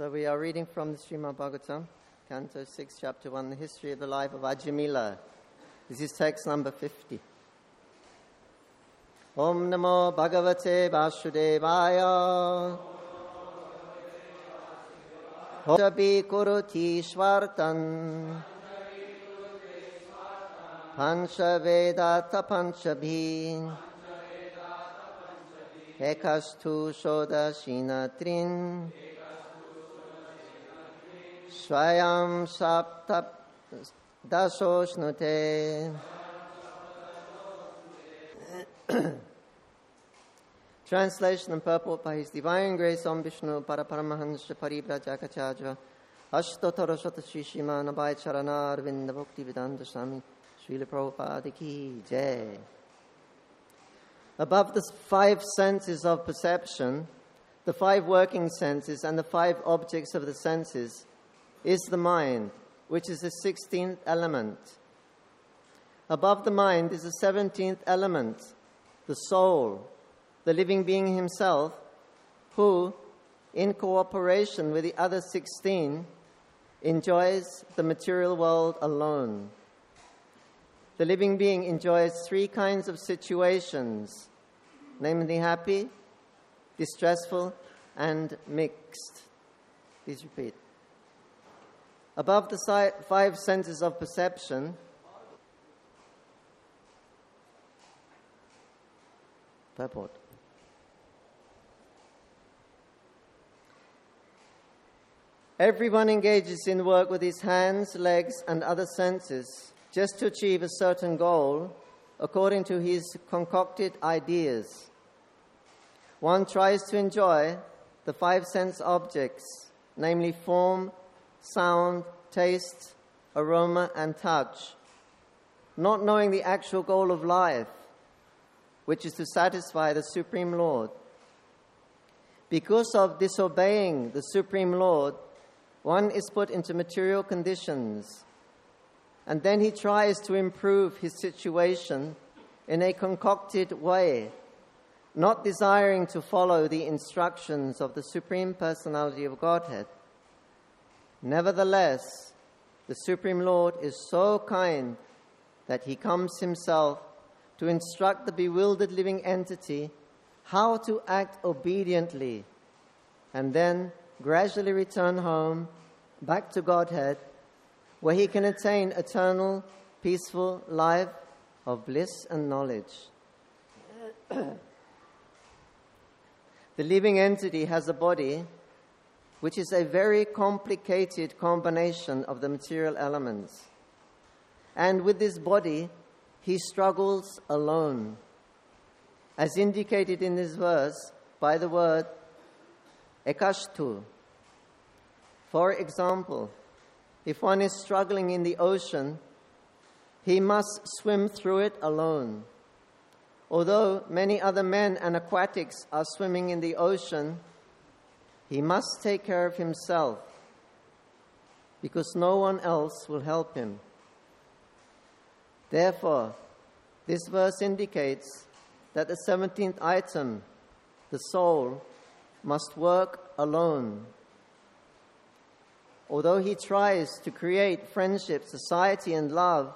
So we are reading from the Srimad Bhagavatam, Canto 6, Chapter 1, the history of the life of Ajamila. This is text number 50. Om Namo Bhagavate Vasudevaya. Hotabi Kuruti Shvartan. Pancha Vedata Panchabhi. Ekastu Shodashina Trin. Swayam Sapta Dasoshnute. Translation and purport by His Divine Grace Om Vishnu Paraparamahansa Parivrajakachaja Ashtotara Shatashishima Nabai Charana Arvinda Bhakti Vedanta Swami Srila Prabhupada Ki Jai. Above the 5 senses of perception, the 5 working senses and the 5 objects of the senses is the mind, which is the 16th element. Above the mind is the 17th element, the soul, the living being himself, who, in cooperation with the other 16, enjoys the material world alone. The living being enjoys 3 kinds of situations, namely happy, distressful, and mixed. Please repeat. Above the 5 senses of perception, purport. Everyone engages in work with his hands, legs, and other senses just to achieve a certain goal according to his concocted ideas. One tries to enjoy the 5 sense objects, namely form, sound, taste, aroma, and touch, not knowing the actual goal of life, which is to satisfy the Supreme Lord. Because of disobeying the Supreme Lord, one is put into material conditions, and then he tries to improve his situation in a concocted way, not desiring to follow the instructions of the Supreme Personality of Godhead. Nevertheless, the Supreme Lord is so kind that he comes himself to instruct the bewildered living entity how to act obediently, and then gradually return home, back to Godhead, where he can attain eternal, peaceful life of bliss and knowledge. The living entity has a body which is a very complicated combination of the material elements. And with this body, he struggles alone, as indicated in this verse by the word ekashtu. For example, if one is struggling in the ocean, he must swim through it alone. Although many other men and aquatics are swimming in the ocean, he must take care of himself, because no one else will help him. Therefore, this verse indicates that the 17th item, the soul, must work alone. Although he tries to create friendship, society, and love,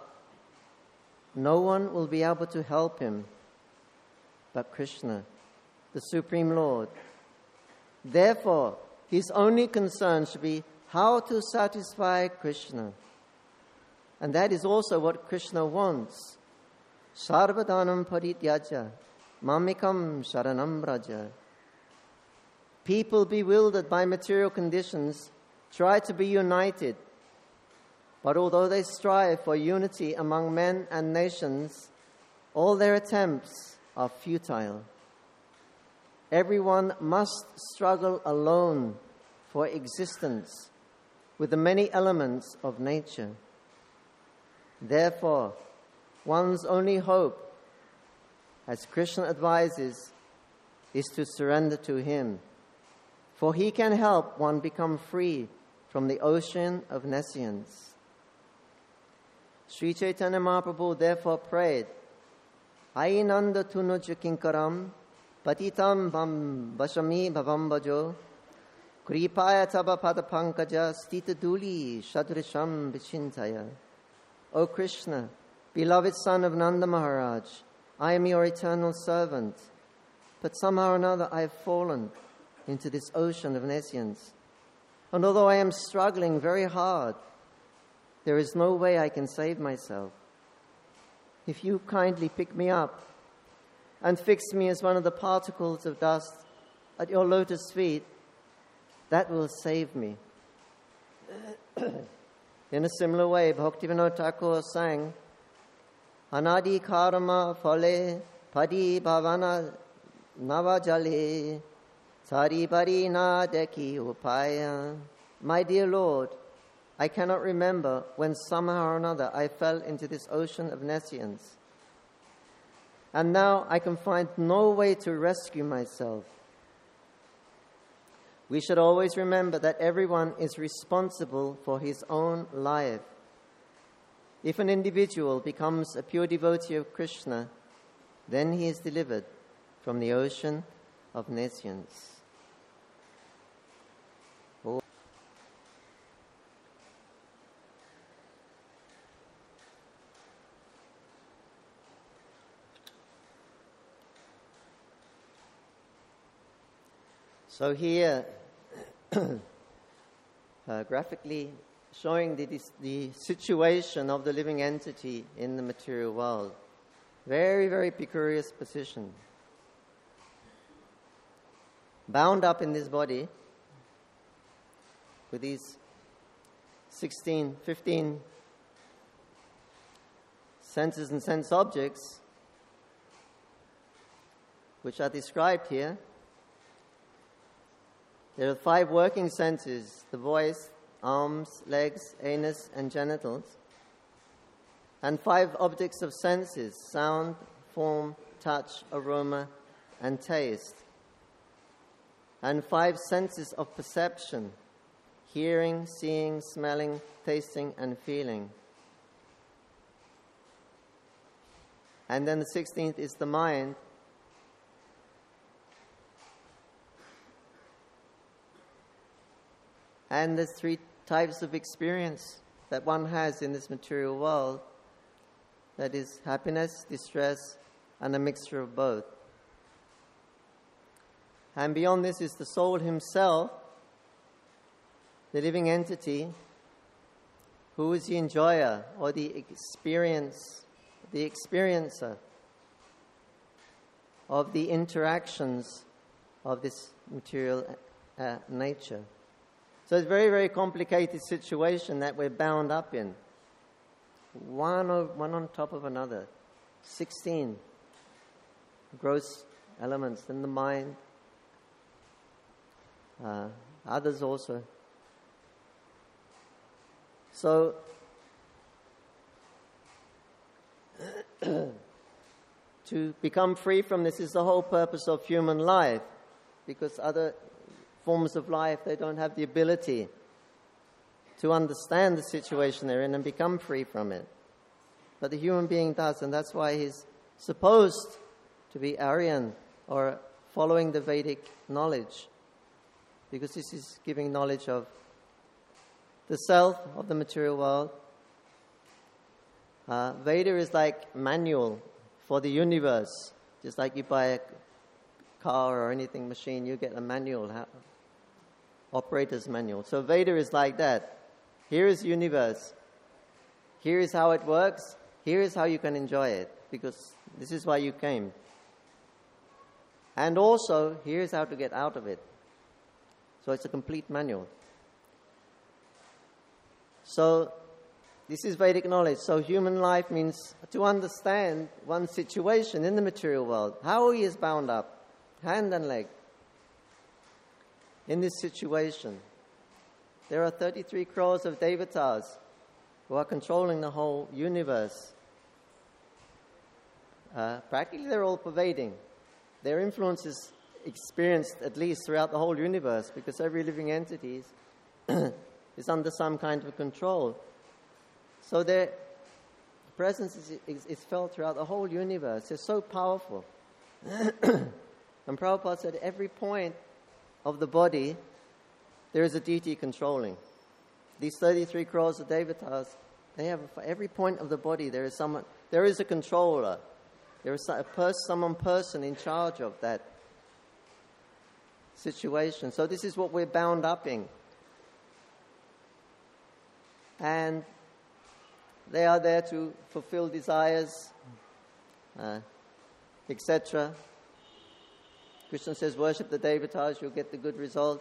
no one will be able to help him but Krishna, the Supreme Lord. Therefore, his only concern should be how to satisfy Krishna. And that is also what Krishna wants. Sarvadanam parityaja, mamikam sharanam raja. People bewildered by material conditions try to be united. But although they strive for unity among men and nations, all their attempts are futile. Everyone must struggle alone for existence with the many elements of nature. Therefore, one's only hope, as Krishna advises, is to surrender to him, for he can help one become free from the ocean of nescience. Sri Chaitanya Mahaprabhu therefore prayed, Ainanda tunuja kinkaram patitam bam bashami bhavam bhajo Kripaya tava pada pankaja stita duli shadrisham vichintaya. O Krishna, beloved son of Nanda Maharaj, I am your eternal servant, but somehow or another I have fallen into this ocean of nescience. And although I am struggling very hard, there is no way I can save myself. If you kindly pick me up and fix me as one of the particles of dust at your lotus feet, that will save me. In a similar way, Bhaktivinoda Thakur sang, Anadi karma phale padi bhavana navajale sari pari na deki upaya. My dear Lord, I cannot remember when somehow or another I fell into this ocean of nescience. And now I can find no way to rescue myself. We should always remember that everyone is responsible for his own life. If an individual becomes a pure devotee of Krishna, then he is delivered from the ocean of nescience. So here, graphically showing the situation of the living entity in the material world. Very, very precarious position. Bound up in this body with these 16, 15 senses and sense objects, which are described here. There are 5 working senses: the voice, arms, legs, anus, and genitals. And 5 objects of senses: sound, form, touch, aroma, and taste. And 5 senses of perception: hearing, seeing, smelling, tasting, and feeling. And then the 16th is the mind. And there's 3 types of experience that one has in this material world. That is happiness, distress, and a mixture of both. And beyond this is the soul himself, the living entity, who is the enjoyer or the experiencer of the interactions of this material nature. So it's a very, very complicated situation that we're bound up in. One on top of another. 16 gross elements in the mind. Others also. So, to become free from this is the whole purpose of human life, because other forms of life, they don't have the ability to understand the situation they're in and become free from it. But the human being does, and that's why he's supposed to be Aryan, or following the Vedic knowledge, because this is giving knowledge of the self, of the material world. Veda is like manual for the universe. Just like you buy a car or anything machine, you get a manual, operator's manual. So Veda is like that. Here is universe. Here is how it works. Here is how you can enjoy it, because this is why you came. And also, here is how to get out of it. So it's a complete manual. So this is Vedic knowledge. So human life means to understand one's situation in the material world. How he is bound up, hand and leg, in this situation. There are 33 crores of devatas who are controlling the whole universe. Practically they're all pervading. Their influence is experienced at least throughout the whole universe, because every living entity is under some kind of control. So their presence is felt throughout the whole universe. They're so powerful. And Prabhupada said every point of the body there is a deity controlling. These 33 crores of devatas, they have, for every point of the body, there is a controller. There is some person in charge of that situation. So this is what we're bound up in. And they are there to fulfill desires, etc. Krishna says, worship the devatas, you'll get the good result.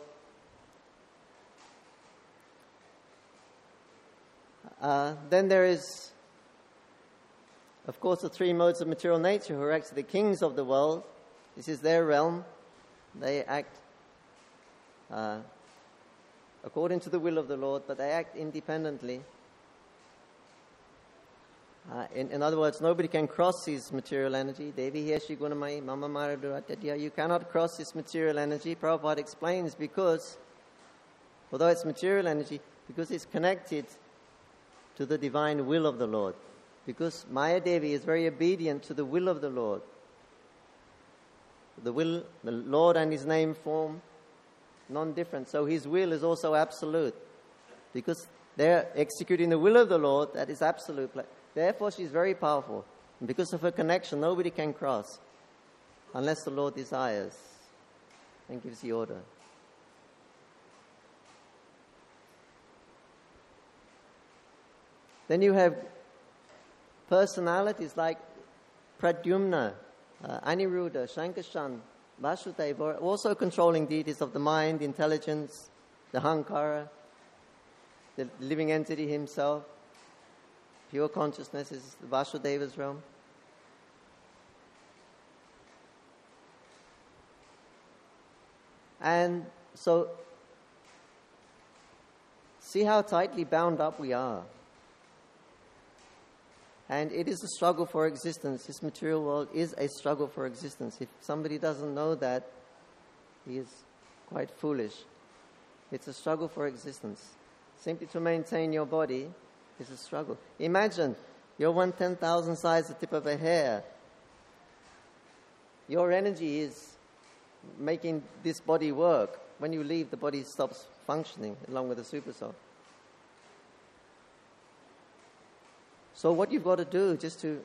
Then there is, of course, the three modes of material nature who are actually the kings of the world. This is their realm. They act according to the will of the Lord, but they act independently. In other words, nobody can cross his material energy. Devi Heshi Gunamai Mama Maraduratadia. You cannot cross this material energy. Prabhupada explains because, although it's material energy, because it's connected to the divine will of the Lord. Because Maya Devi is very obedient to the will of the Lord. The Lord and His name form non-different. So His will is also absolute. Because they're executing the will of the Lord, that is absolute. Therefore, she's very powerful. And because of her connection, nobody can cross unless the Lord desires and gives the order. Then you have personalities like Pradyumna, Aniruddha, Shankashan, Vasudeva, also controlling deities of the mind, intelligence, the Hankara, the living entity himself. Pure consciousness is Vasudeva's realm. And so, see how tightly bound up we are. And it is a struggle for existence. This material world is a struggle for existence. If somebody doesn't know that, he is quite foolish. It's a struggle for existence. Simply to maintain your body is a struggle. Imagine, you're 1/10,000th size the tip of a hair. Your energy is making this body work. When you leave, the body stops functioning along with the supersoul. So what you've got to do just to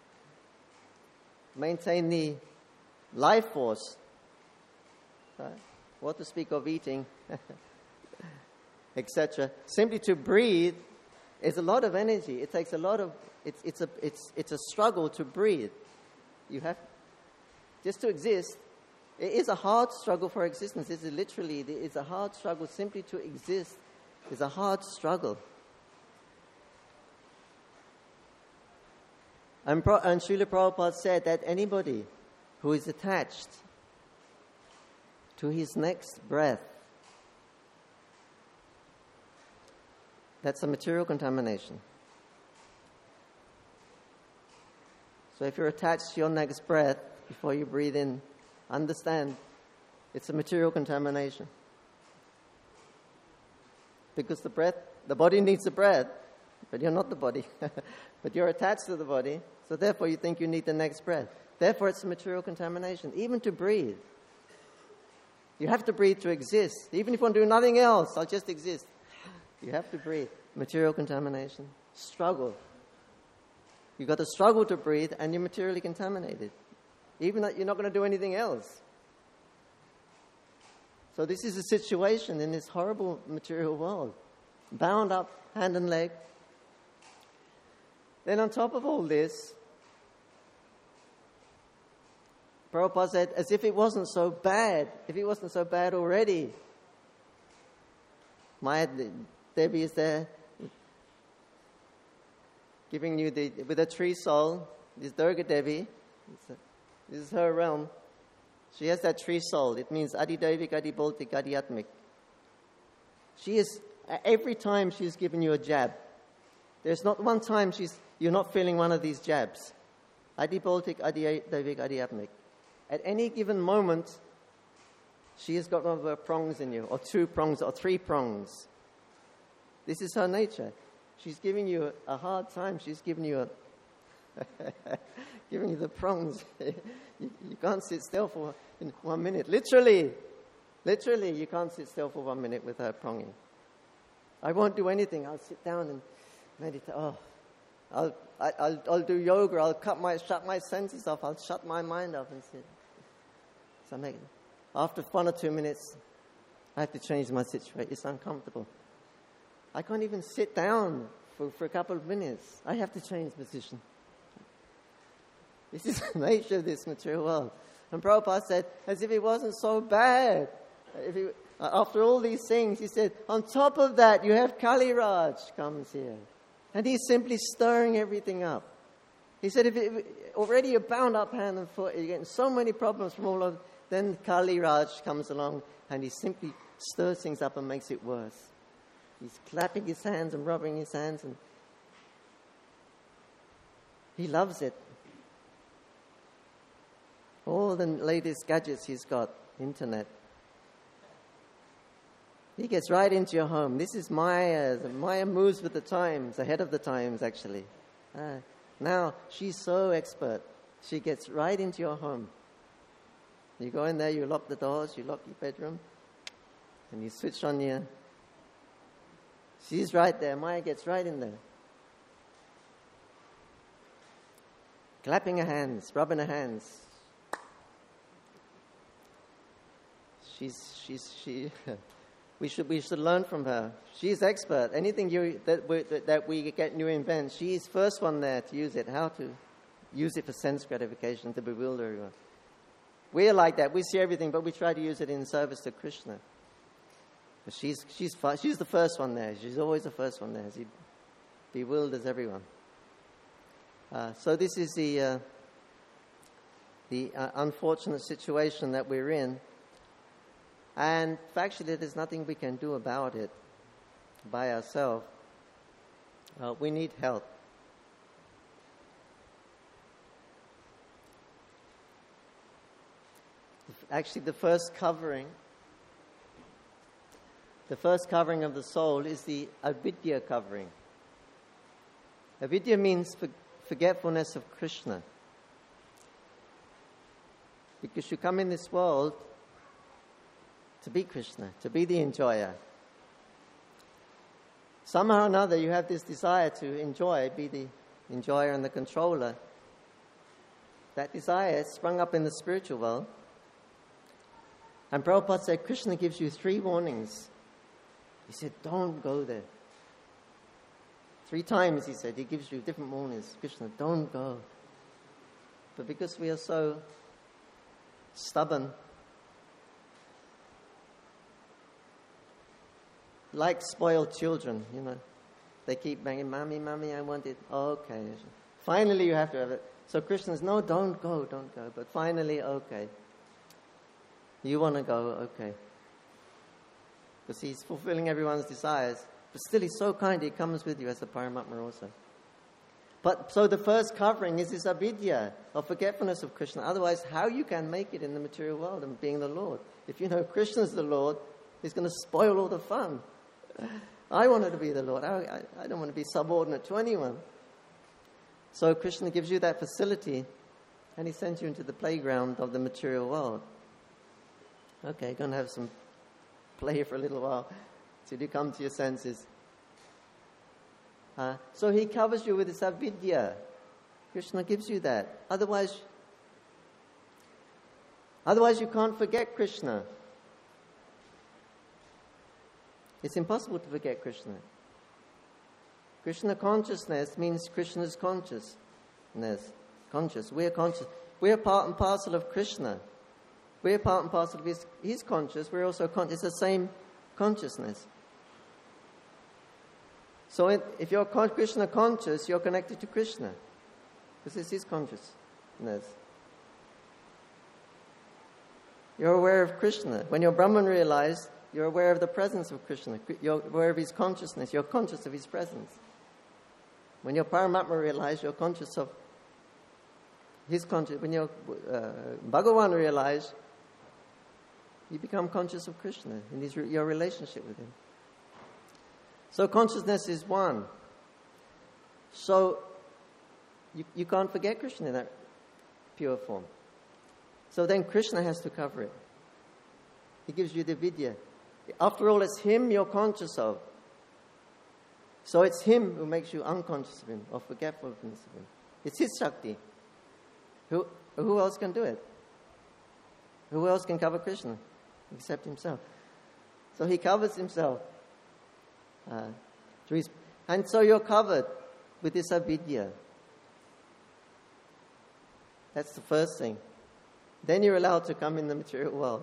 maintain the life force, what to speak of eating, etc. Simply to breathe is a lot of energy. It takes a lot of. It's a struggle to breathe. You have just to exist. It is a hard struggle for existence. It's a hard struggle. Simply to exist is a hard struggle. And Srila Prabhupada said that anybody who is attached to his next breath, that's a material contamination. So if you're attached to your next breath before you breathe in, understand it's a material contamination. Because the body needs the breath, but you're not the body. But you're attached to the body, so therefore you think you need the next breath. Therefore it's a material contamination, even to breathe. You have to breathe to exist. Even if you want to do nothing else, I'll just exist. You have to breathe. Material contamination. Struggle. You've got to struggle to breathe and you're materially contaminated. Even that you're not going to do anything else. So this is a situation in this horrible material world. Bound up hand and leg. Then on top of all this, Prabhupada said, as if it wasn't so bad, if it wasn't so bad already. Maya Devi is there giving you with a tree soul, this Durga Devi, this is her realm. She has that tree soul. It means Adidevik, Adibholtik, Adiatmik. She is, every time she's given you a jab, there's not one time you're not feeling one of these jabs. Adibholtik, Adidevik, Adiatmik. At any given moment, she has got one of her prongs in you, or 2 prongs, or 3 prongs. This is her nature. She's giving you a hard time. She's giving you the prongs. You can't sit still for 1 minute. Literally, Literally, you can't sit still for 1 minute without pronging. I won't do anything. I'll sit down and meditate. I'll do yoga. I'll shut my senses off. I'll shut my mind off and sit. So after 1 or 2 minutes, I have to change my situation. It's uncomfortable. I can't even sit down for a couple of minutes. I have to change position. This is the nature of this material world. And Prabhupada said, as if it wasn't so bad. After all these things, he said, on top of that, you have Kali Raj comes here. And he's simply stirring everything up. He said, already you're bound up hand and foot, you're getting so many problems from all of, then Kali Raj comes along and he simply stirs things up and makes it worse. He's clapping his hands and rubbing his hands, and he loves it. All the latest gadgets he's got, internet. He gets right into your home. This is Maya. Maya moves with the times, ahead of the times, actually. Now, she's so expert. She gets right into your home. You go in there, you lock the doors, you lock your bedroom, and you switch on your... She's right there. Maya gets right in there. Clapping her hands, rubbing her hands. We should learn from her. She's expert. Anything that we get new invent, she's first one there to use it. How to use it for sense gratification, to bewilder everyone. We're like that. We see everything, but we try to use it in service to Krishna. But she's the first one there. She's always the first one there. She bewilders everyone. So this is the unfortunate situation that we're in. And factually, there's nothing we can do about it by ourselves. We need help. Actually, the first covering of the soul is the avidya covering. Avidya means forgetfulness of Krishna. Because you come in this world to be Krishna, to be the enjoyer. Somehow or another you have this desire to enjoy, be the enjoyer and the controller. That desire sprung up in the spiritual world. And Prabhupada said, Krishna gives you 3 warnings. He said, don't go there. 3 times, he said, he gives you different warnings. Krishna, don't go. But because we are so stubborn, like spoiled children, they keep banging, Mommy, Mommy, I want it. Oh, okay. Finally, you have to have it. So Krishna's, no, don't go. But finally, okay. You want to go, okay. Because he's fulfilling everyone's desires. But still, he's so kind, he comes with you as the Paramatma also. But so the first covering is this avidya of forgetfulness of Krishna. Otherwise, how you can make it in the material world and being the Lord? If you know Krishna's the Lord, he's going to spoil all the fun. I wanted to be the Lord. I don't want to be subordinate to anyone. So Krishna gives you that facility, and he sends you into the playground of the material world. Okay, going to have some play for a little while till you come to your senses. So he covers you with this avidya. Krishna gives you that. Otherwise you can't forget Krishna. It's impossible to forget Krishna. Krishna consciousness means Krishna's consciousness. Conscious. We're conscious. We're part and parcel of Krishna. We're part and parcel of his conscious. We're also conscious. It's the same consciousness. So if you're Krishna conscious, you're connected to Krishna. Because it's his consciousness. You're aware of Krishna. When you're Brahman realized, you're aware of the presence of Krishna. You're aware of his consciousness. You're conscious of his presence. When you're Paramatma realized, you're conscious of his conscious. When you're Bhagavan realized, you become conscious of Krishna in your relationship with him. So consciousness is one. So you can't forget Krishna in that pure form. So then Krishna has to cover it. He gives you the vidya. After all, it's him you're conscious of. So it's him who makes you unconscious of him, or forgetfulness of him. It's his Shakti. Who else can do it? Who else can cover Krishna except himself? So he covers himself. And so you're covered with this avidya. That's the first thing. Then you're allowed to come in the material world.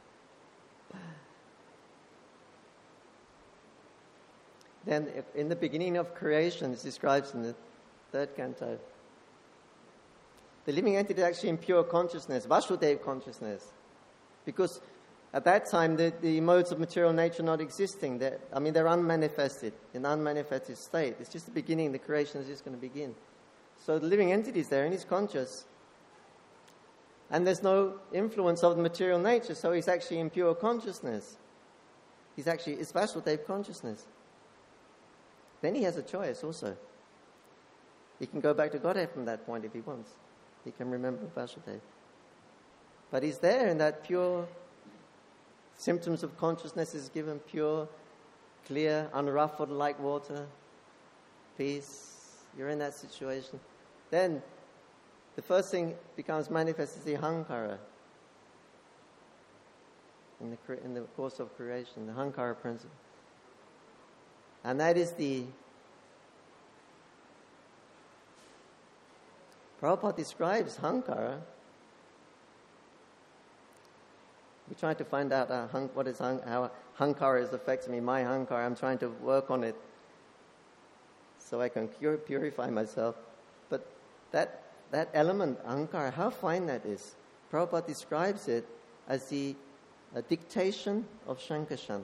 Then in the beginning of creation, it describes in the third canto, the living entity is actually in pure consciousness, Vasudeva consciousness. Because at that time, the modes of material nature not existing. They're unmanifested, in unmanifested state. It's just the beginning, the creation is just going to begin. So the living entity is there and he's conscious. And there's no influence of the material nature, so he's actually in pure consciousness. It's Vasudeva consciousness. Then he has a choice also. He can go back to Godhead from that point if he wants. He can remember Vasudeva. But he's there in that pure symptoms of consciousness is given, pure, clear, unruffled like water, peace. You're in that situation. Then the first thing becomes manifest is the ahankara. In the course of creation, the ahankara principle. And that is Prabhupada describes ahankara. We try to find out how ahankara is affecting me, my ahankara. I'm trying to work on it so I can purify myself. But that element, ahankara, how fine that is. Prabhupada describes it as the dictation of Shankarshan.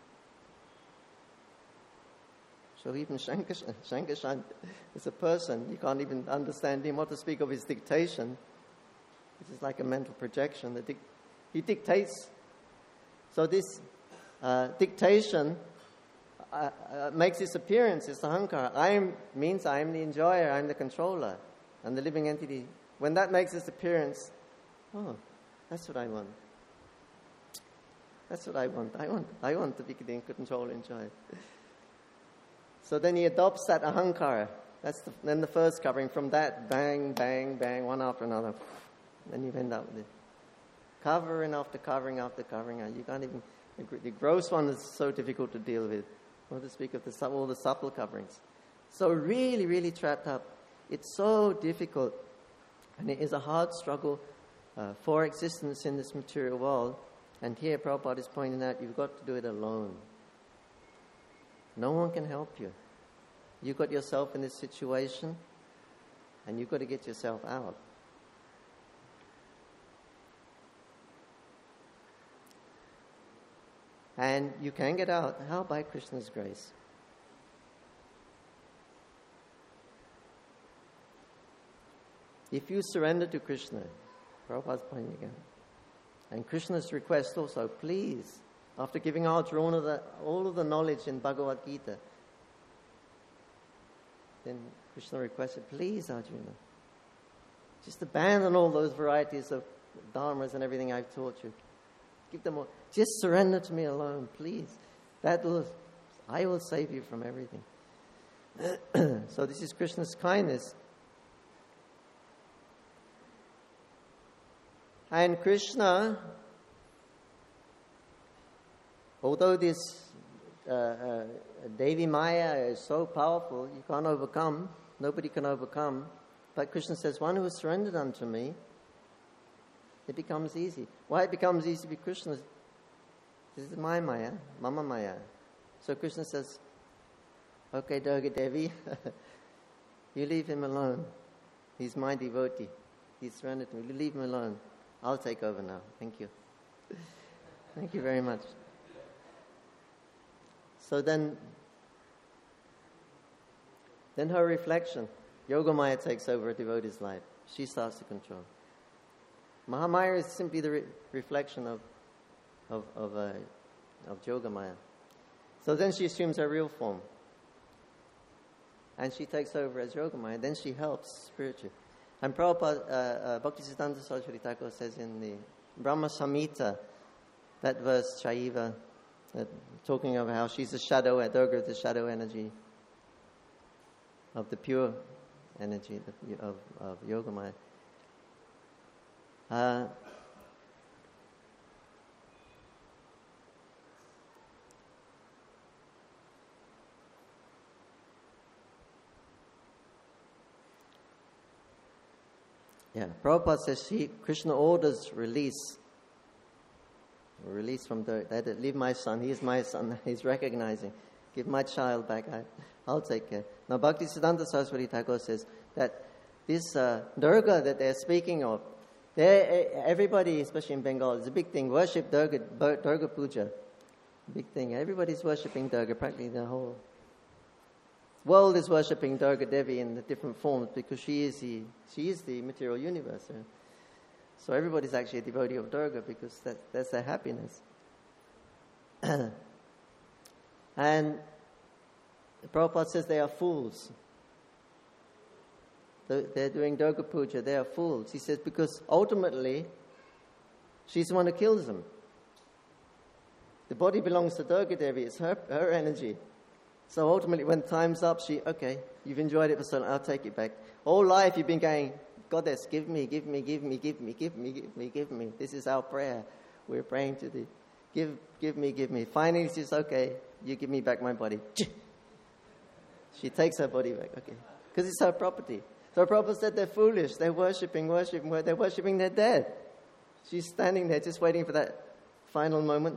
So even Shankarshan is a person, you can't even understand him, what to speak of his dictation, which is like a mental projection. He dictates. So this dictation makes its appearance, it's ahankara. Means I am the enjoyer, I'm the controller, and the living entity. When that makes its appearance, that's what I want. That's what I want. I want to be the controller, enjoyer. So then he adopts that ahankara. That's then the first covering. From that, bang, bang, bang, one after another. Then you end up with it. Covering after covering after covering. You can't even... The gross one is so difficult to deal with. Not to speak of all the subtle coverings. So really, really trapped up. It's so difficult. And it is a hard struggle for existence in this material world. And here Prabhupada is pointing out you've got to do it alone. No one can help you. You've got yourself in this situation, and you've got to get yourself out. And you can get out. How? By Krishna's grace. If you surrender to Krishna, Prabhupada's pointing again, and Krishna's request also, please, after giving Arjuna all of the knowledge in Bhagavad Gita, then Krishna requested, please, Arjuna, just abandon all those varieties of dharmas and everything I've taught you. Give them all. Just surrender to me alone, please. I will save you from everything. So this is Krishna's kindness. And Krishna, although this Devi Maya is so powerful, you can't overcome, nobody can overcome. But Krishna says, one who has surrendered unto me, it becomes easy. Why it becomes easy? Because Krishna, this is my Maya, Mama Maya. So Krishna says, okay, Durga Devi, you leave him alone. He's my devotee. He's surrendered to me. You leave him alone. I'll take over now. Thank you. Thank you very much. So then her reflection, Yogamaya takes over a devotee's life. She starts to control. Mahamaya is simply the reflection of Yogamaya. So then she assumes her real form. And she takes over as Yogamaya. Then she helps spiritually. And Prabhupada, Bhaktisiddhanta Saraswati Thakur says in the Brahma Samhita, That verse, Chaiva, talking of how she's a shadow, Durga is the shadow energy of the pure energy of Yogamaya. Prabhupada says Krishna orders release from Durga. Leave my son, he is my son, he's recognizing. Give my child back, I'll take care. Now Bhaktisiddhanta Saraswati Thakur says that this Durga that they're speaking of, everybody, especially in Bengal, it's a big thing, worship Durga Puja. Big thing. Everybody's worshipping Durga, practically the whole world is worshipping Durga Devi in the different forms because she is the material universe. So everybody's actually a devotee of Durga because that's their happiness. And Prabhupada says they are fools. They're doing Durga Puja, they are fools. He says because ultimately she's the one who kills them. The body belongs to Durga Devi, it's her energy. So ultimately, when time's up, you've enjoyed it for so long, I'll take it back. All life you've been going, Goddess, give me. This is our prayer. We're praying to thee. Give me. Finally, she says, okay, you give me back my body. She takes her body back, because it's her property. So Prabhupada said they're foolish. They're worshipping. They're worshipping their dead. She's standing there just waiting for that final moment.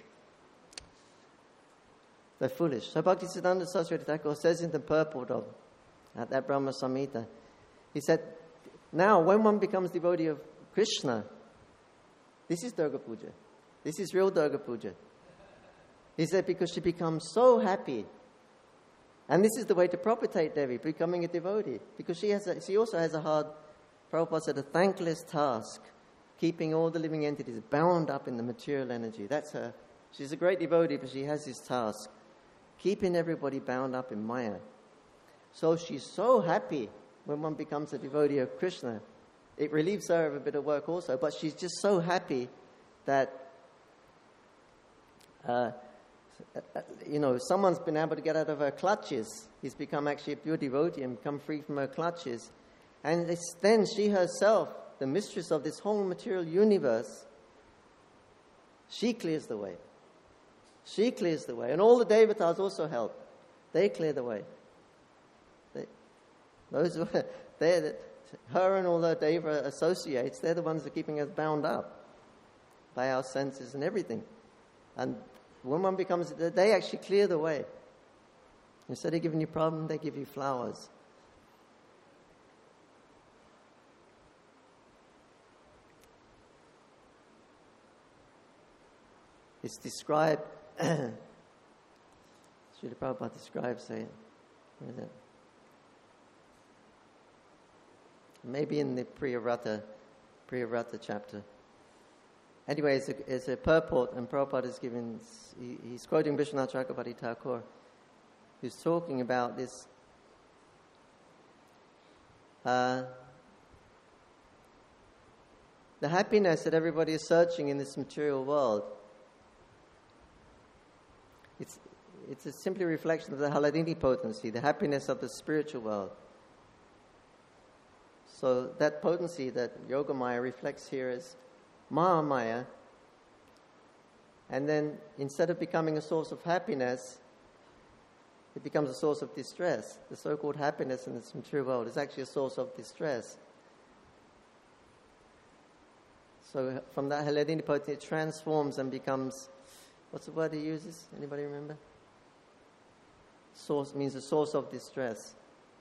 They're foolish. So Bhaktisiddhanta Saraswati Thakur says in the purport of that Brahma Samhita, he said, now when one becomes devotee of Krishna, this is Durga Puja. This is real Durga Puja. He said because she becomes so happy. And this is the way to propitiate Devi, becoming a devotee. Because she also has a hard, Prabhupada said, a thankless task, keeping all the living entities bound up in the material energy. That's her. She's a great devotee, but she has this task, keeping everybody bound up in Maya. So she's so happy when one becomes a devotee of Krishna. It relieves her of a bit of work also, but she's just so happy that, someone's been able to get out of her clutches. He's become actually a pure devotee and become free from her clutches. And then she herself, the mistress of this whole material universe, she clears the way. She clears the way. And all the devatas also help. They clear the way. Her and all her deva associates, they're the ones that are keeping us bound up by our senses and everything. And when one becomes, they actually clear the way. Instead of giving you problem, they give you flowers. It's described, Srila Prabhupada describes, where is it? Maybe in the Priyarata chapter. Anyway, it's a purport, and Prabhupada is giving, he's quoting Vishwanath Chakravarti Thakur, who's talking about this the happiness that everybody is searching in this material world. It's a simply reflection of the Haladini potency, the happiness of the spiritual world. So that potency that Yogamaya reflects here is Mahamaya, and then instead of becoming a source of happiness, it becomes a source of distress. The so-called happiness in this material world is actually a source of distress. So from that Haladini potency, it transforms and becomes, what's the word he uses? Anybody remember? Source means a source of distress.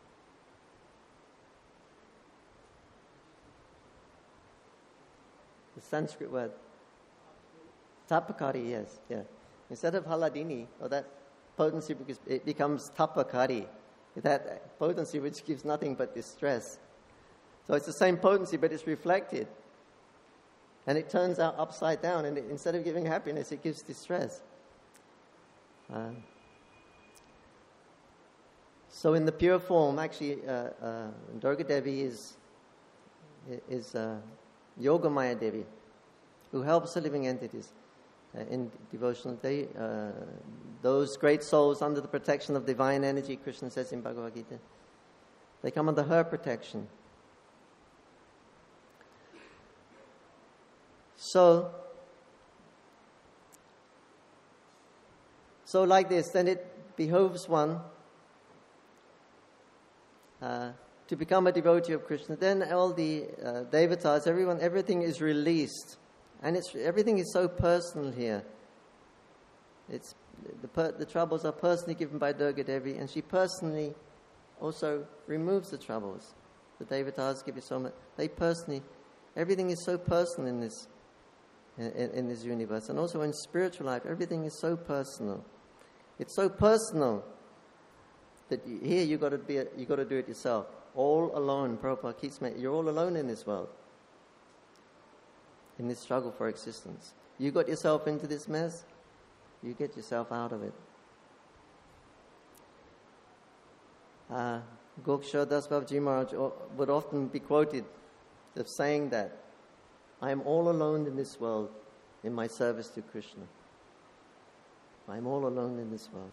The Sanskrit word. Tapakari, yes, yeah. Instead of Haladini, or that potency, it becomes Tapakari. That potency which gives nothing but distress. So it's the same potency, but it's reflected. And it turns out upside down, and instead of giving happiness, it gives distress. So in the pure form, actually, Durga Devi is Yogamaya Devi, who helps the living entities. in devotional day. Those great souls under the protection of divine energy, Krishna says in Bhagavad Gita, they come under her protection. So like this, then it behoves one to become a devotee of Krishna. Then all the devatas, everything is released, and everything is so personal here. It's the troubles are personally given by Durga Devi, and she personally also removes the troubles. The devatas give you so much. Everything is so personal in this universe, and also in spiritual life, everything is so personal. It's so personal that here you got to do it yourself, all alone. Prabhupada keeps saying, you're all alone in this world, in this struggle for existence. You got yourself into this mess, you get yourself out of it. Gokshara Das Babaji Maharaj would often be quoted of saying that, I am all alone in this world in my service to Krishna. I am all alone in this world.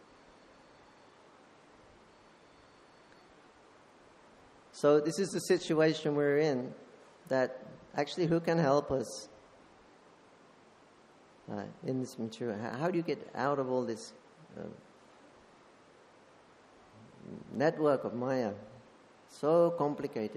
So this is the situation we're in, that actually who can help us in this material? How do you get out of all this network of Maya? So complicated.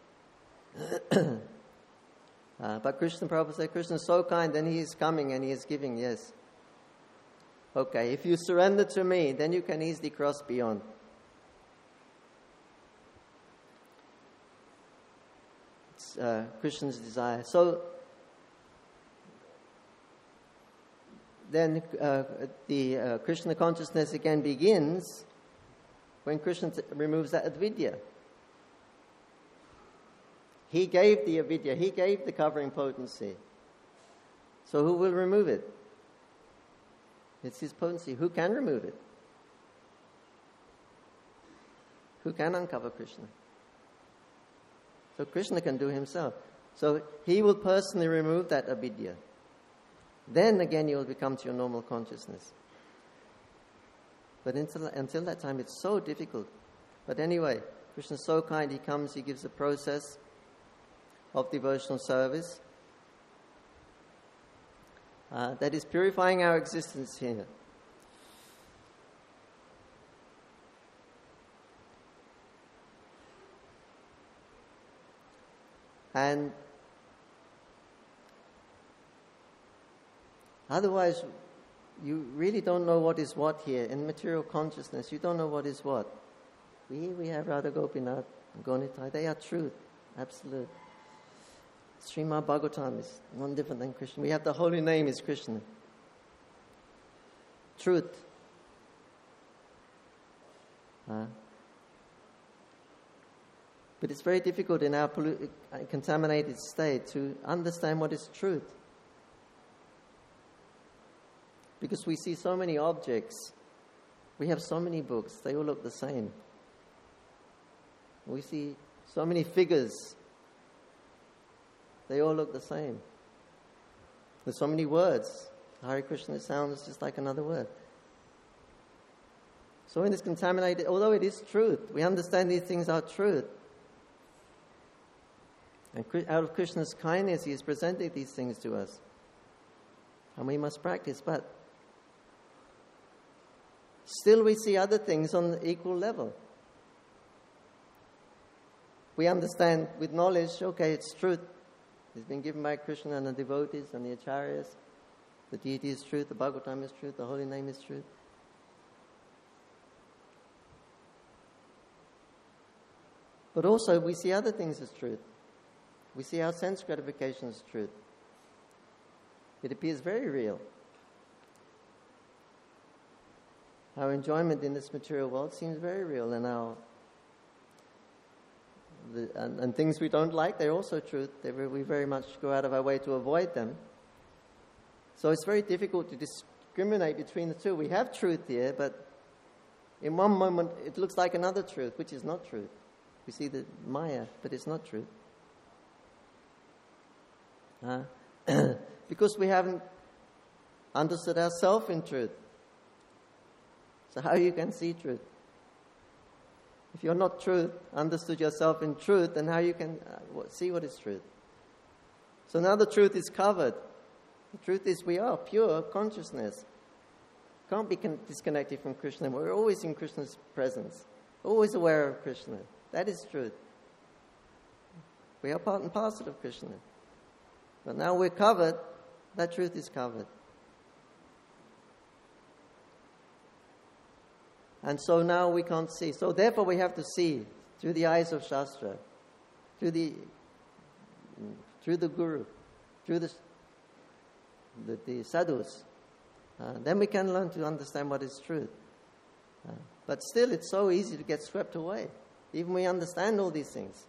But Krishna, Prabhupada said, Krishna is so kind, and He is coming and He is giving, yes. Okay, if you surrender to me, then you can easily cross beyond. It's Krishna's desire. So then the Krishna consciousness again begins when Krishna removes that avidya. He gave the avidya, He gave the covering potency. So who will remove it? It's His potency. Who can remove it? Who can uncover Krishna? So Krishna can do Himself. So He will personally remove that avidya. Then again you will become to your normal consciousness. But until that time it's so difficult. But anyway, Krishna is so kind, He comes, He gives a process of devotional service that is purifying our existence here. And otherwise, you really don't know what is what here. In material consciousness, you don't know what is what. We have Radha Gopinath and Gonitai. They are truth, absolute. Srimad Bhagavatam is none different than Krishna. We have the holy name is Krishna. Truth. But it's very difficult in our contaminated state to understand what is truth. Because we see so many objects. We have so many books. They all look the same. We see so many figures. They all look the same. There's so many words. Hare Krishna sounds just like another word. So in this contaminated, although it is truth, we understand these things are truth. And out of Krishna's kindness, He has presented these things to us. And we must practice, but still we see other things on the equal level. We understand with knowledge, okay, it's truth. It's been given by Krishna and the devotees and the acharyas. The deity is truth, the Bhagavatam is truth, the holy name is truth. But also we see other things as truth. We see our sense gratification as truth. It appears very real. Our enjoyment in this material world seems very real, and and things we don't like, they're also truth. We very much go out of our way to avoid them. So it's very difficult to discriminate between the two. We have truth here, but in one moment it looks like another truth, which is not truth. We see the Maya, but it's not truth. Because we haven't understood ourselves in truth. So how you can see truth? If you're not truth, understood yourself in truth, then how you can see what is truth? So now the truth is covered. The truth is we are pure consciousness. Can't be disconnected from Krishna. We're always in Krishna's presence, always aware of Krishna. That is truth. We are part and parcel of Krishna. But now we're covered, that truth is covered. And so now we can't see. So therefore we have to see through the eyes of Shastra, through the Guru, through the sadhus. Then we can learn to understand what is truth. But still, it's so easy to get swept away. Even we understand all these things.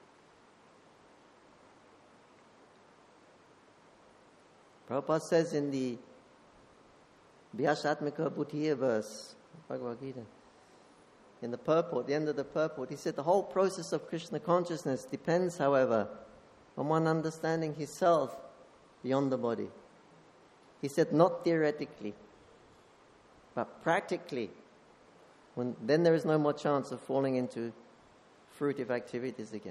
Prabhupada says in the Vyasatmika Buddhiya verse, Bhagavad Gita, in the purport, the end of the purport, he said the whole process of Krishna consciousness depends, however, on one understanding his self beyond the body. He said not theoretically, but practically. Then there is no more chance of falling into fruitive activities again.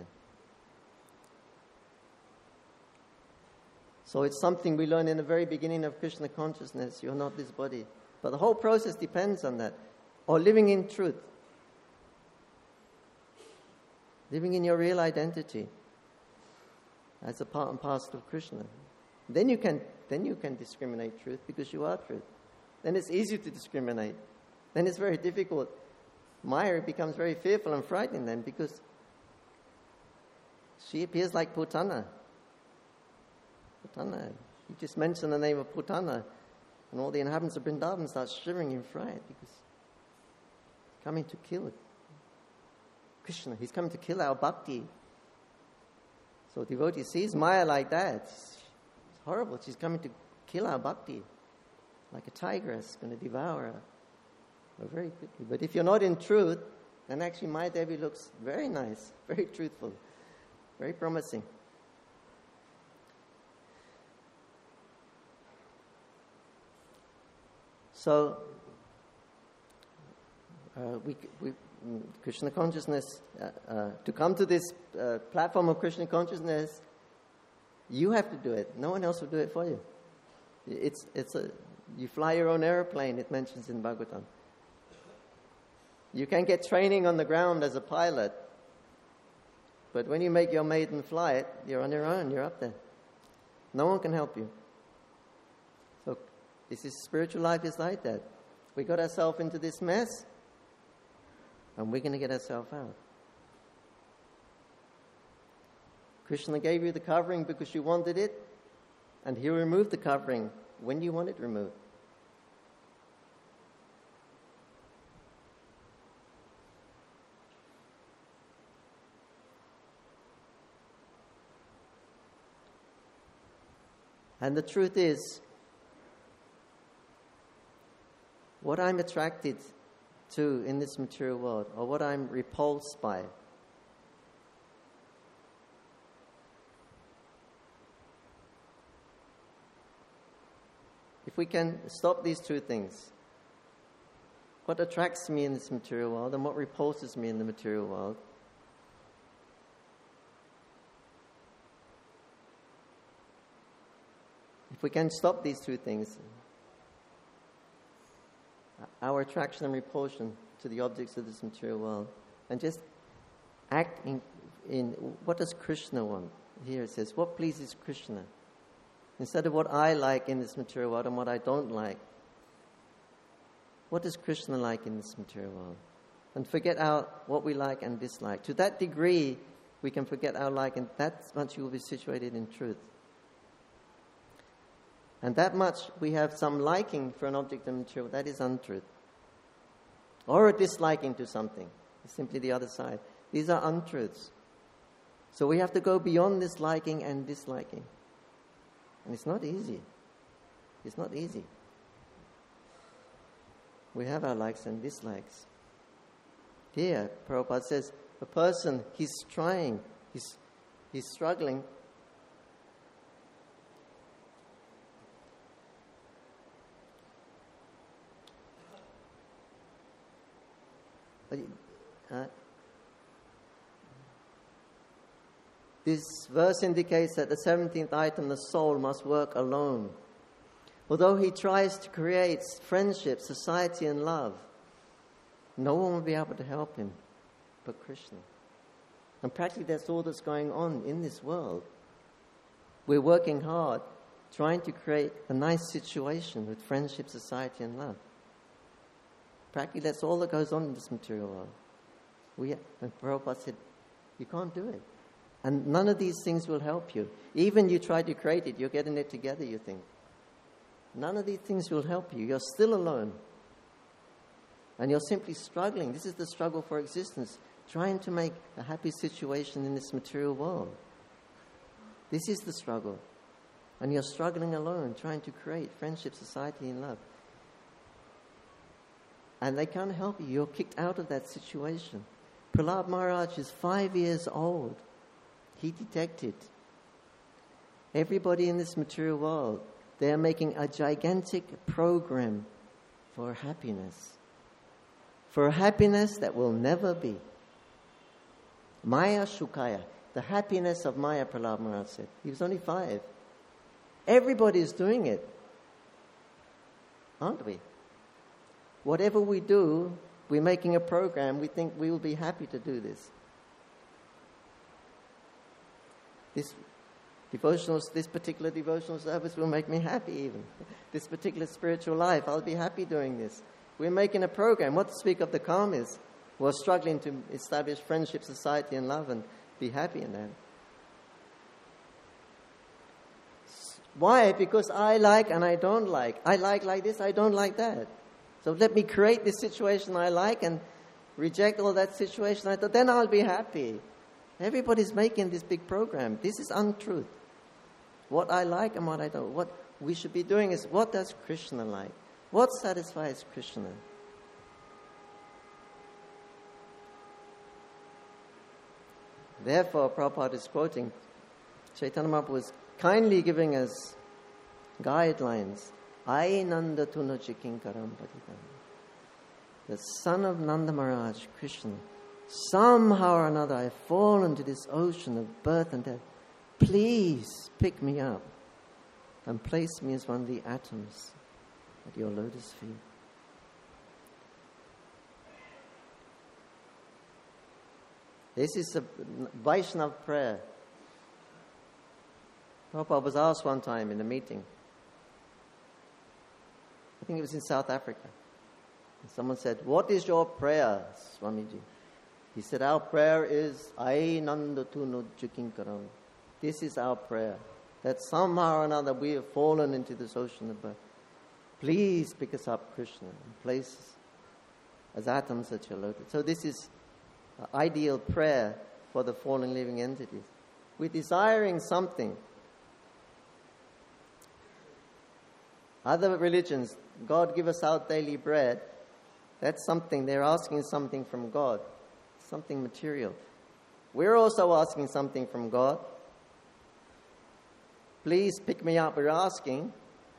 So it's something we learn in the very beginning of Krishna consciousness. You're not this body. But the whole process depends on that. Or living in truth. Living in your real identity as a part and parcel of Krishna. Then you can discriminate truth because you are truth. Then it's easy to discriminate. Then it's very difficult. Maya becomes very fearful and frightened then because she appears like Putana. You just mention the name of Putana and all the inhabitants of Vrindavan start shivering in fright because he's coming to kill Krishna. He's coming to kill our bhakti. So devotee sees Maya like that. It's horrible. She's coming to kill our bhakti. Like a tigress, going to devour her. Very quickly. But if you're not in truth, then actually Maya Devi looks very nice, very truthful, very promising. So, Krishna consciousness, to come to this platform of Krishna consciousness, you have to do it. No one else will do it for you. You fly your own airplane, it mentions in Bhagavatam. You can get training on the ground as a pilot, but when you make your maiden flight, you're on your own, you're up there. No one can help you. So this is spiritual life is like that. We got ourselves into this mess, and we're going to get ourselves out. Krishna gave you the covering because you wanted it, and he removed the covering when you want it removed. And the truth is, what I'm attracted to in this material world, or what I'm repulsed by, if we can stop these two things, what attracts me in this material world and what repulses me in the material world, if we can stop these two things, our attraction and repulsion to the objects of this material world, and just act in what does Krishna want? Here it says, what pleases Krishna? Instead of what I like in this material world and what I don't like, what does Krishna like in this material world? And forget out what we like and dislike. To that degree, we can forget our like, and that much you will be situated in truth. And that much we have some liking for an object of material, that is untruth. Or a disliking to something, it's simply the other side. These are untruths. So we have to go beyond this liking and disliking. And it's not easy. It's not easy. We have our likes and dislikes. Here, Prabhupada says, a person, he's trying, he's struggling. This verse indicates that the 17th item, the soul, must work alone. Although he tries to create friendship, society, and love, no one will be able to help him but Krishna. And practically that's all that's going on in this world. We're working hard, trying to create a nice situation with friendship, society, and love. Practically that's all that goes on in this material world. And Prabhupada said, you can't do it. And none of these things will help you. Even you try to create it, you're getting it together, you think. None of these things will help you. You're still alone. And you're simply struggling. This is the struggle for existence, trying to make a happy situation in this material world. This is the struggle. And you're struggling alone, trying to create friendship, society, and love. And they can't help you. You're kicked out of that situation. Prahlad Maharaj is 5 years old. He detected everybody in this material world, they are making a gigantic program for happiness. For a happiness that will never be. Maya Shukaya, the happiness of Maya, Prahlad Maharaj said. He was only 5. Everybody is doing it. Aren't we? Whatever we do, we're making a program, we think we will be happy to do this. This particular devotional service will make me happy even. This particular spiritual life, I'll be happy doing this. We're making a program. What to speak of the karmis who are struggling to establish friendship, society, and love and be happy in that. Why? Because I like and I don't like. I like this, I don't like that. So let me create this situation I like and reject all that situation I thought, then I'll be happy. Everybody's making this big program. This is untruth. What I like and what I don't. What we should be doing is, what does Krishna like? What satisfies Krishna? Therefore, Prabhupada is quoting, Chaitanya Mahaprabhu was kindly giving us guidelines. Ai Nanda Tunaji Kinkaram Padidam. The son of Nanda Maharaj, Krishna, somehow or another I have fallen to this ocean of birth and death. Please pick me up and place me as one of the atoms at your lotus feet. This is a Vaishnava prayer. Prabhupada was asked one time in a meeting. I think it was in South Africa. And someone said, "What is your prayer, Swamiji?" He said, "Our prayer is, Ai Nanda Tunu Jukinkaram." This is our prayer. That somehow or another we have fallen into this ocean of birth. Please pick us up, Krishna, and place us as atoms at your lotus. So this is an ideal prayer for the fallen living entities. We're desiring something. Other religions, God give us our daily bread. That's something, they're asking something from God. Something material. We're also asking something from God. Please pick me up, we're asking.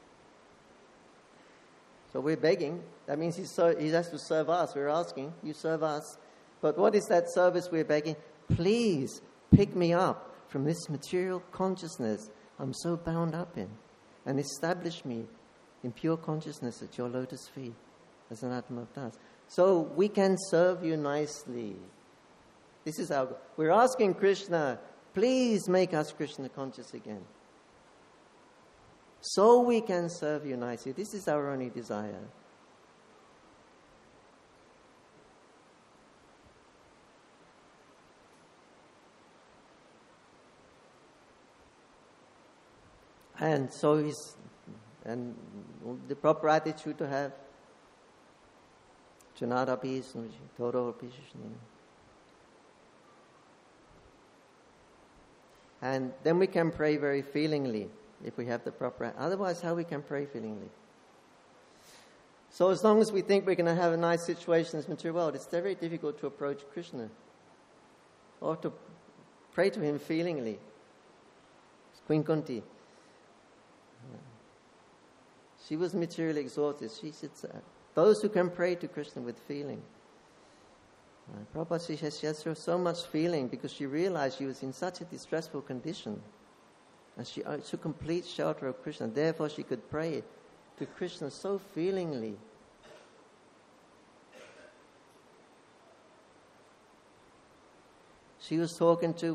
So we're begging. That means he has to serve us. We're asking, you serve us. But what is that service we're begging? Please pick me up from this material consciousness I'm so bound up in and establish me in pure consciousness at your lotus feet as an atom of dust. So we can serve you nicely. This is our goal. We're asking Krishna, please make us Krishna conscious again. So we can serve you nicely. This is our only desire. And so and the proper attitude to have. Janadapi Snuji, Toro Pishishni. And then we can pray very feelingly if we have the proper. Otherwise, how we can pray feelingly? So as long as we think we're going to have a nice situation in this material world, it's very difficult to approach Krishna or to pray to him feelingly. Queen Kunti. She was materially exhausted. She said, those who can pray to Krishna with feeling. Prabhupada, she has so much feeling because she realized she was in such a distressful condition. And she took complete shelter of Krishna. Therefore, she could pray to Krishna so feelingly. She was talking to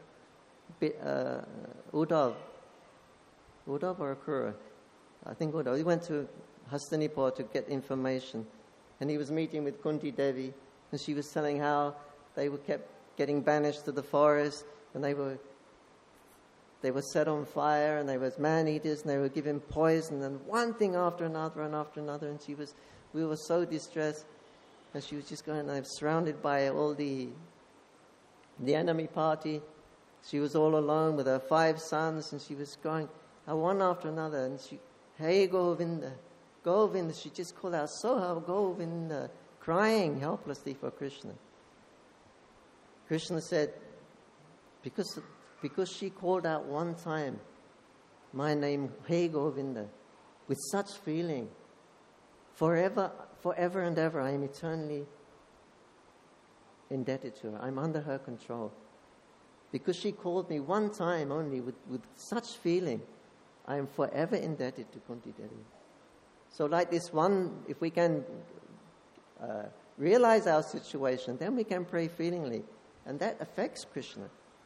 Uddhav or Akrura, I think Uddhav. He went to Hastinapur to get information, and he was meeting with Kunti Devi, and she was telling how they were kept getting banished to the forest, and they were set on fire, and they were man-eaters, and they were given poison, and one thing after another, and we were so distressed, and she was just going, surrounded by all the enemy party. She was all alone with her 5 sons, and she was going one after another, and she, hey Govinda, Govinda, she just called out, Soha Govinda, crying helplessly for Krishna. Krishna said, because she called out one time my name, hey Govinda, with such feeling, forever and ever I am eternally indebted to her. I'm under her control. Because she called me one time only with such feeling, I am forever indebted to Kunti Devi. So like this one, if we can realize our situation, then we can pray feelingly. And that affects Krishna.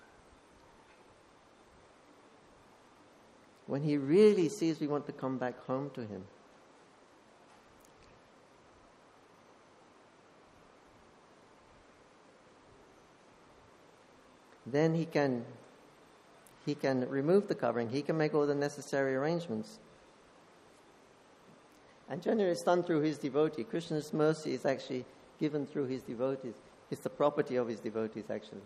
When he really sees we want to come back home to him. Then he can remove the covering. He can make all the necessary arrangements. And generally it's done through his devotee. Krishna's mercy is actually given through his devotees. It's the property of his devotees, actually.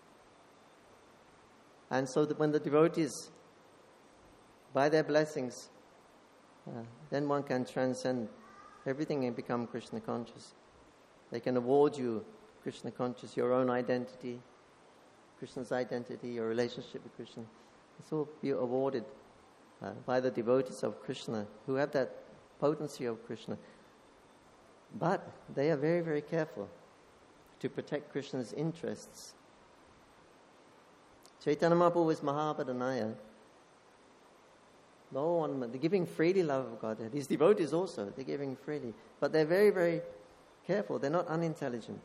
And so that when the devotees, by their blessings, then one can transcend everything and become Krishna conscious. They can award you Krishna conscious, your own identity, Krishna's identity, your relationship with Krishna. It's all be awarded by the devotees of Krishna who have that potency of Krishna. But they are very, very careful to protect Krishna's interests. Chaitanya Mahaprabhu was Mahabhadanaya. The whole one, they're giving freely love of God. His devotees also, they're giving freely. But they're very, very careful. They're not unintelligent.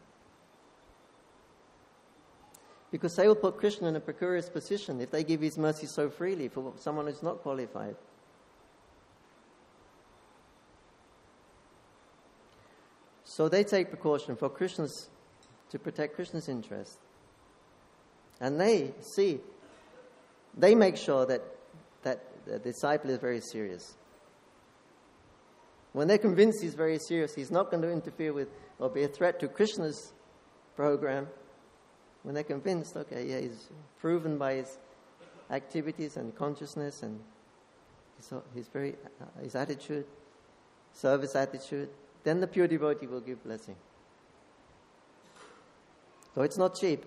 Because they will put Krishna in a precarious position if they give his mercy so freely for someone who's not qualified. So they take precaution to protect Krishna's interest. And they make sure that the disciple is very serious. When they're convinced he's very serious, he's not going to interfere with or be a threat to Krishna's program. When they're convinced, he's proven by his activities and consciousness and his attitude, service attitude, then the pure devotee will give blessing. So it's not cheap.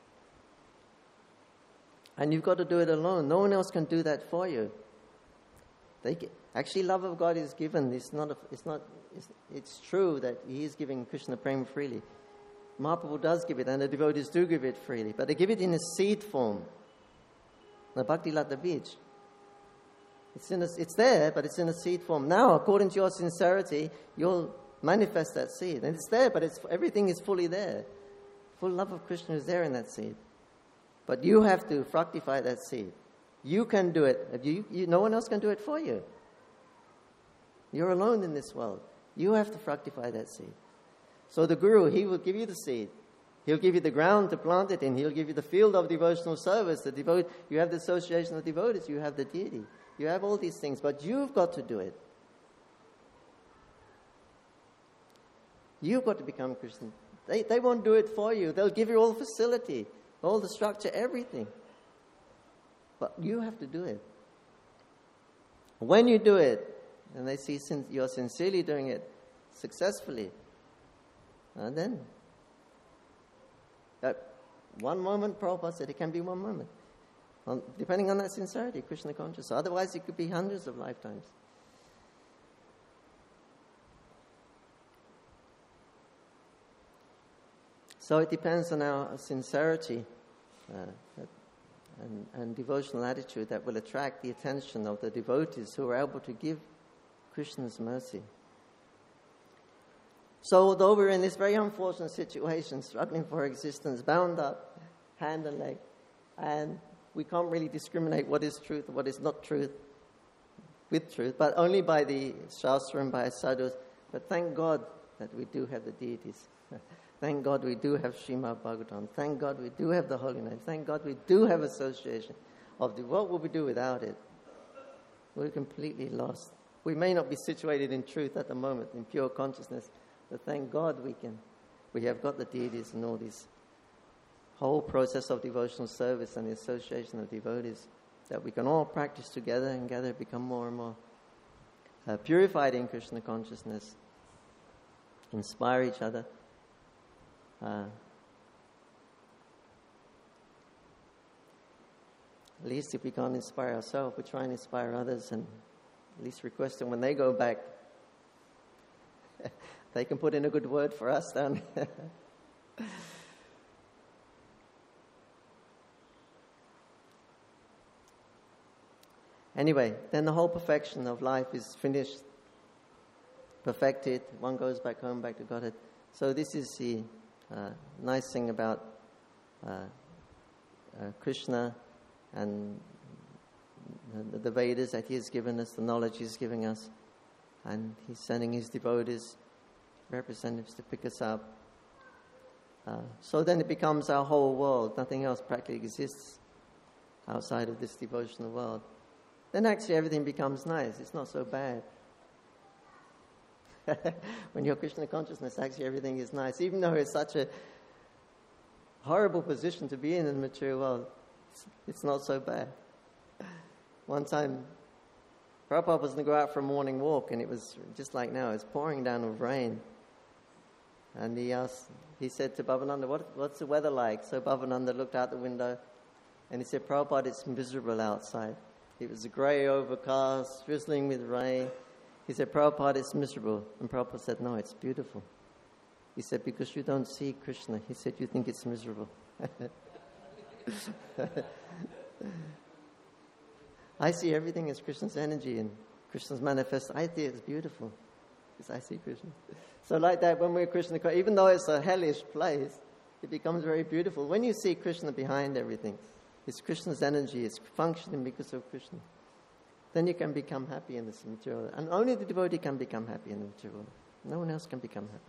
And you've got to do it alone. No one else can do that for you. Actually, love of God is given. It's true that he is giving Krishna prema freely. Mahaprabhu does give it, and the devotees do give it freely, but they give it in a seed form. The Bhakti Lata Bij. It's there, but it's in a seed form. Now, according to your sincerity, you'll manifest that seed. And it's there, but everything is fully there. Full love of Krishna is there in that seed. But you have to fructify that seed. You can do it. No one else can do it for you. You're alone in this world. You have to fructify that seed. So the Guru, he will give you the seed. He'll give you the ground to plant it in. He'll give you the field of devotional service. You have the association of devotees. You have the deity. You have all these things, but you've got to do it. You've got to become Christian. They won't do it for you. They'll give you all the facility, all the structure, everything. But you have to do it. When you do it, and they see you're sincerely doing it successfully, and then at one moment, Prabhupada said it can be one moment. Depending on that sincerity, Krishna conscious. Otherwise, it could be hundreds of lifetimes. So it depends on our sincerity and devotional attitude that will attract the attention of the devotees who are able to give Krishna's mercy. So although we're in this very unfortunate situation, struggling for existence, bound up, hand and leg, and we can't really discriminate what is truth and what is not truth with truth, but only by the Shastra and by sadhus. But thank God that we do have the deities. Thank God we do have Srimad Bhagavatam. Thank God we do have the holy name. Thank God we do have association of the. What would we do without it? We're completely lost. We may not be situated in truth at the moment, in pure consciousness, but thank God we have got the deities and all this whole process of devotional service and the association of devotees that we can all practice together and together become more and more purified in Krishna consciousness, inspire each other. At least if we can't inspire ourselves, we try and inspire others and at least request them when they go back. They can put in a good word for us down there. Anyway, then the whole perfection of life is finished, perfected. One goes back home, back to Godhead. So this is the nice thing about Krishna and the Vedas, that he has given us, the knowledge he's giving us, and he's sending his devotees, representatives to pick us up. So then it becomes our whole world. Nothing else practically exists outside of this devotional world. Then actually everything becomes nice. It's not so bad. When you're Krishna consciousness, actually everything is nice. Even though it's such a horrible position to be in the material world, it's not so bad. One time, Prabhupada was going to go out for a morning walk, and it was just like now, it's pouring down with rain. And he said to Bhavananda, what's the weather like? So Bhavananda looked out the window, and he said, Prabhupada, it's miserable outside. It was grey, overcast, drizzling with rain. He said, Prabhupada, it's miserable. And Prabhupada said, no, it's beautiful. He said, because you don't see Krishna. He said, you think it's miserable. I see everything as Krishna's energy and Krishna's manifest. I think it's beautiful because I see Krishna. So like that, when we're Krishna, even though it's a hellish place, it becomes very beautiful. When you see Krishna behind everything, it's Krishna's energy, it's functioning because of Krishna. Then you can become happy in this material. And only the devotee can become happy in the material. No one else can become happy.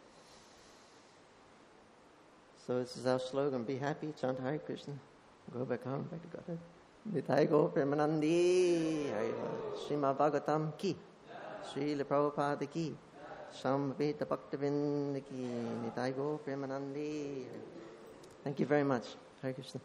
So this is our slogan, be happy, chant Hare Krishna, go back home, back to Godhead. Nitai Go Premanandi, Srimad Bhagavatam ki, Srila Prabhupada ki, Samveta Bhaktavinda ki, Nitai Go Premanandi. Thank you very much. Hare Krishna.